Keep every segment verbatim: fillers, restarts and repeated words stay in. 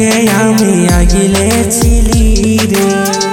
থেকে আমি আগিলে ছিলি রে।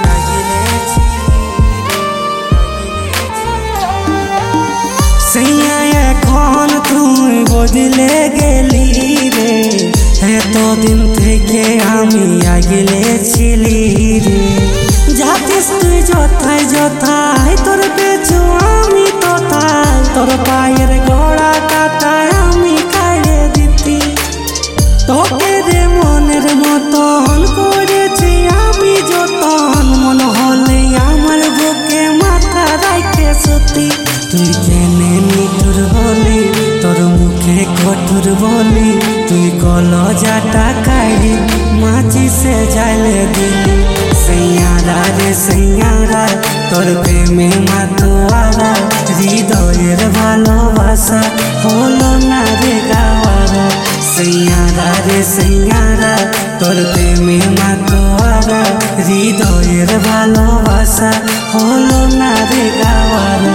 সেইয়া এখন তুই বদলে গেলি রে, এতদিন থেকে আমি আগিলে ছিলি রে। যাতিস তুই যথায় যথায় তোর পেছু আমি তথায়, তোর পায়ের গোড়া কাটায় আমি খাইয়ে দিতি। তোকে রে মনের মতন করেছি আমি যতন, মন হলে আমার বুকে মাথা রাখে সত্যি। তুই কেনে নিঠুর হলি, তোর মুখে কঠোর বলি, তুই কলজাটা খাইলি মাচিসে জ্বালে দিলি। সৈয়ারা রে সৈয়ারা তোর প্রেমে মাতোয়ারা, হৃদয়ের ভালোবাসা হলো না রে গাওয়ারা। সৈয়ারা রে সৈয়ারা তোর প্রেমে মাতোয়ারা, হৃদয়ের ভালোবাসা হলো না রে গাওয়ারা।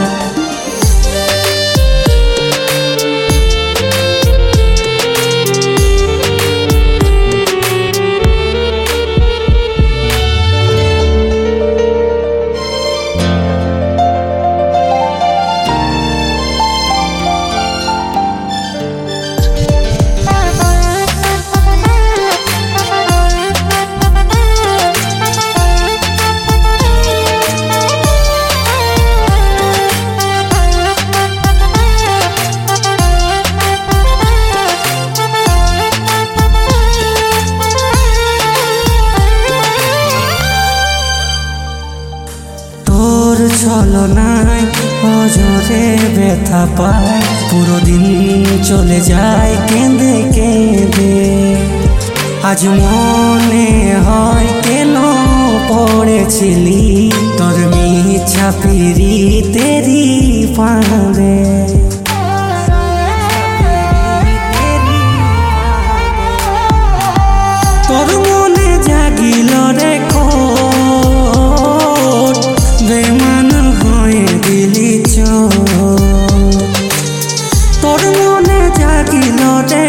ছলনায় অজরে ব্যথা পায়, পুরো দিন চলে যায় কেঁদে কেঁদে। আজ মনে হয় কেন পড়েছিলি তোর মিছা পিরিতেরি ফাঁদে। তোর মনে জাগিল রে খোট, বেমান হয়ে দিলি চোট। তোর মনে জাগিল রে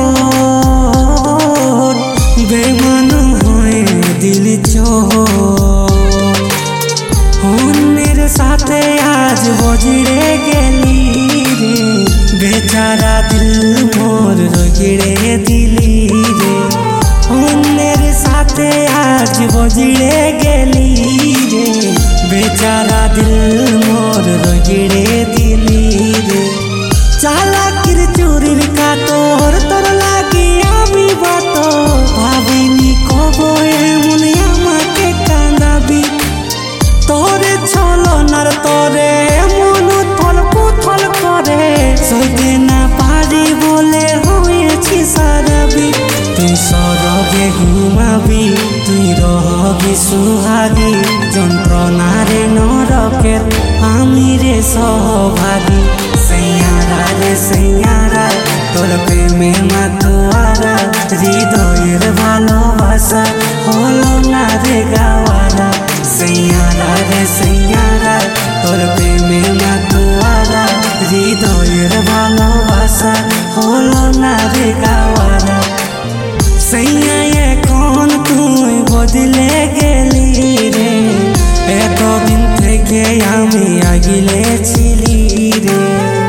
খোট, বেমান হয়ে দিলি চোট। অন্যের সাথে আজ বজড়ে গেলি রে, বেচারা দিল মোর রগড়ে দিলি রে। অন্যের সাথে আজ বজড়ে গেলি রে, বেচারা দিল মোর রগড়ে দিলি রে। চালাকির চুরির কাতর তোর লাগি আমি বাত, ভাবিনি কব এমন আমাকে কাঁদাবি। তোরে ছলনার তরে মন থল পুথল করে, সইতে না পারি বলে হয়েছি সারাবি। তুই সরগে ঘুমাবি, তুই রহবি সুহাগী, যন্ত্রণারে নরকের আমি রে সহভাগী। সৈয়ারা রে সৈয়ারা তোর প্রেমে মাতোয়ারা, হৃদয়ের ভালোবাসা হলো না রে গাওয়ারা। সৈয়ারা রে সৈয়ারা তোর প্রেমে মাতোয়ারা, হৃদয়ের ভালোবাসা হলো না রে গাওয়ারা। সৈয়া এখন তুই বদলে গেলি রে, এতদিন থেকে আমি আগিলে ছিলি রে।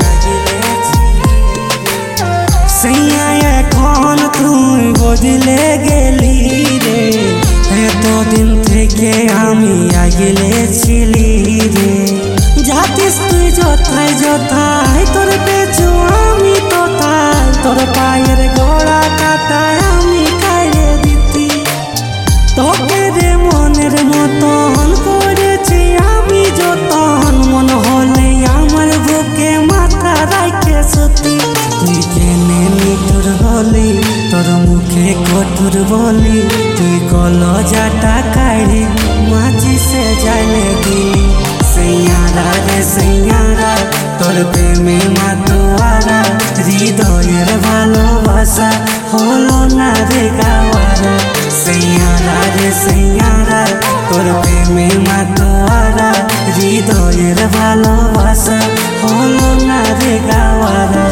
সৈয়া এখন তুই বদলে গেলি রে, এতদিন থেকে আমি আগিলে ছিলি রে। যাতিস তুই যথায় যথায় তোর পেছু আমি তথায়, তোর পায়ের গোড়া কাটায় আমি খাইয়ে দিতি। তোকে রে মনের মতন করেছি আমি যতন, মন হলে আমার বুকে মাথা রাখে সত্যি। তুই কেনে নিঠুর হলি, তোর মুখে কঠোর বলি, তুই কলজাটা খাইলি মাচিসে জ্বালে দিলি। সৈয়ারা রে সৈয়ারা তোর প্রেমে মাতোয়ারা, হৃদয়ের ভালোবাসা হলো না রে গাওয়ারা। সৈয়ারা রে সৈয়ারা তোর প্রেমে মাতোয়ারা, হৃদয়ের ভালোবাসা হলো না রে গাওয়ারা।